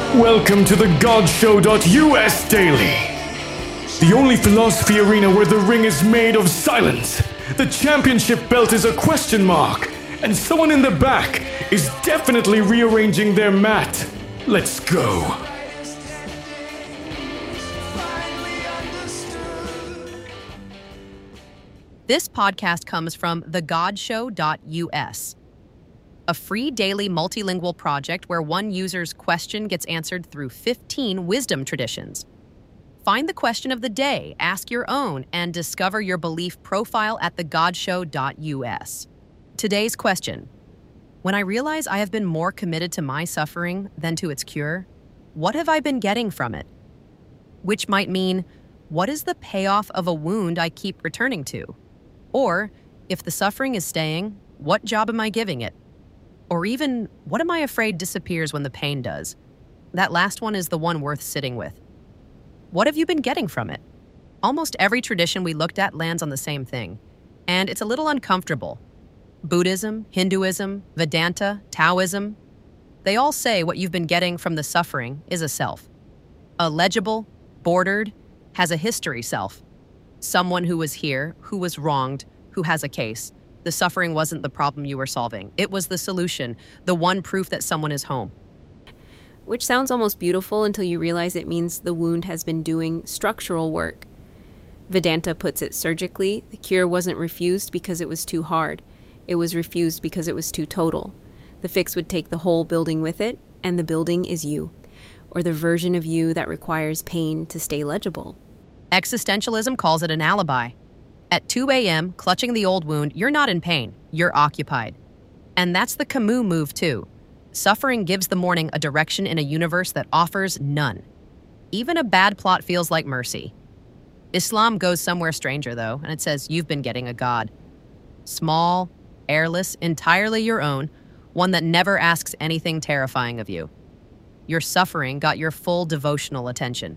Welcome to the GodShow.us Daily, the only philosophy arena where the ring is made of silence, the championship belt is a question mark, and someone in the back is definitely rearranging their mat. Let's go. This podcast comes from thegodshow.us, a free daily multilingual project where one user's question gets answered through 15 wisdom traditions. Find the question of the day, ask your own, and discover your belief profile at thegodshow.us. Today's question: when I realize I have been more committed to my suffering than to its cure, what have I been getting from it? Which might mean, what is the payoff of a wound I keep returning to? Or, if the suffering is staying, what job am I giving it? Or even, what am I afraid disappears when the pain does? That last one is the one worth sitting with. What have you been getting from it? Almost every tradition we looked at lands on the same thing, and it's a little uncomfortable. Buddhism, Hinduism, Vedanta, Taoism, they all say what you've been getting from the suffering is a self. A legible, bordered, has a history self. Someone who was here, who was wronged, who has a case. The suffering wasn't the problem you were solving. It was the solution, the one proof that someone is home. Which sounds almost beautiful until you realize it means the wound has been doing structural work. Vedanta puts it surgically, the cure wasn't refused because it was too hard. It was refused because it was too total. The fix would take the whole building with it, and the building is you, or the version of you that requires pain to stay legible. Existentialism calls it an alibi. At 2 a.m., clutching the old wound, you're not in pain, you're occupied. And that's the Camus move too. Suffering gives the morning a direction in a universe that offers none. Even a bad plot feels like mercy. Islam goes somewhere stranger though, and it says you've been getting a god. Small, airless, entirely your own, one that never asks anything terrifying of you. Your suffering got your full devotional attention.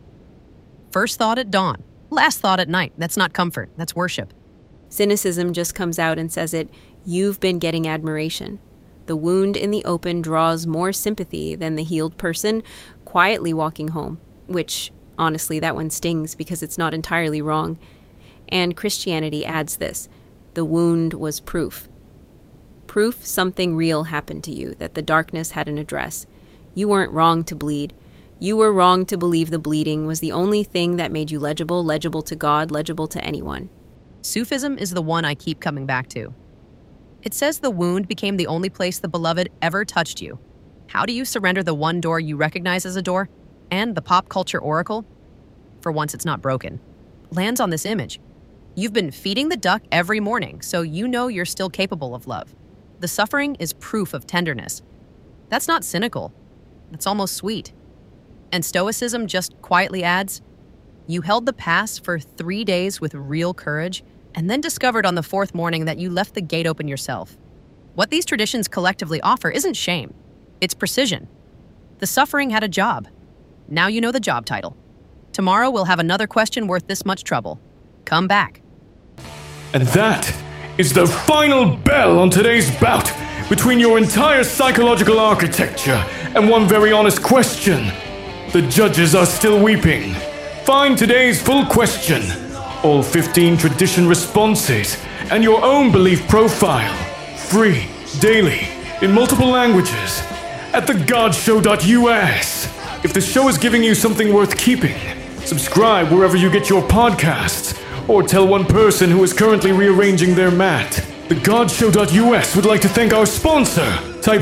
First thought at dawn. Last thought at night. That's not comfort. That's worship. Cynicism just comes out and says it, you've been getting admiration. The wound in the open draws more sympathy than the healed person quietly walking home, which, honestly, that one stings because it's not entirely wrong. And Christianity adds this: the wound was proof. Proof something real happened to you, that the darkness had an address. You weren't wrong to bleed. You were wrong to believe the bleeding was the only thing that made you legible to God, legible to anyone. Sufism is the one I keep coming back to. It says the wound became the only place the beloved ever touched you. How do you surrender the one door you recognize as a door? And the pop culture oracle? For once it's not broken. Lands on this image. You've been feeding the duck every morning, so you know you're still capable of love. The suffering is proof of tenderness. That's not cynical. That's almost sweet. And Stoicism just quietly adds, you held the pass for 3 days with real courage, and then discovered on the 4th morning that you left the gate open yourself. What these traditions collectively offer isn't shame. It's precision. The suffering had a job. Now you know the job title. Tomorrow we'll have another question worth this much trouble. Come back. And that is the final bell on today's bout between your entire psychological architecture and one very honest question. The judges are still weeping. Find today's full question, all 15 tradition responses, and your own belief profile, free, daily, in multiple languages, at thegodshow.us. If the show is giving you something worth keeping, subscribe wherever you get your podcasts, or tell one person who is currently rearranging their mat. Thegodshow.us would like to thank our sponsor,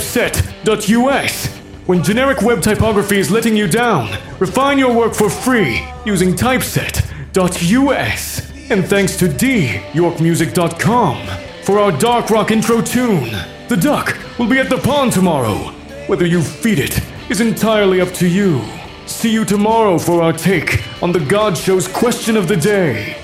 Typeset.us. When generic web typography is letting you down, refine your work for free using Typeset.us. And thanks to DYorkMusic.com for our dark rock intro tune. The duck will be at the pond tomorrow. Whether you feed it is entirely up to you. See you tomorrow for our take on the God Show's question of the day.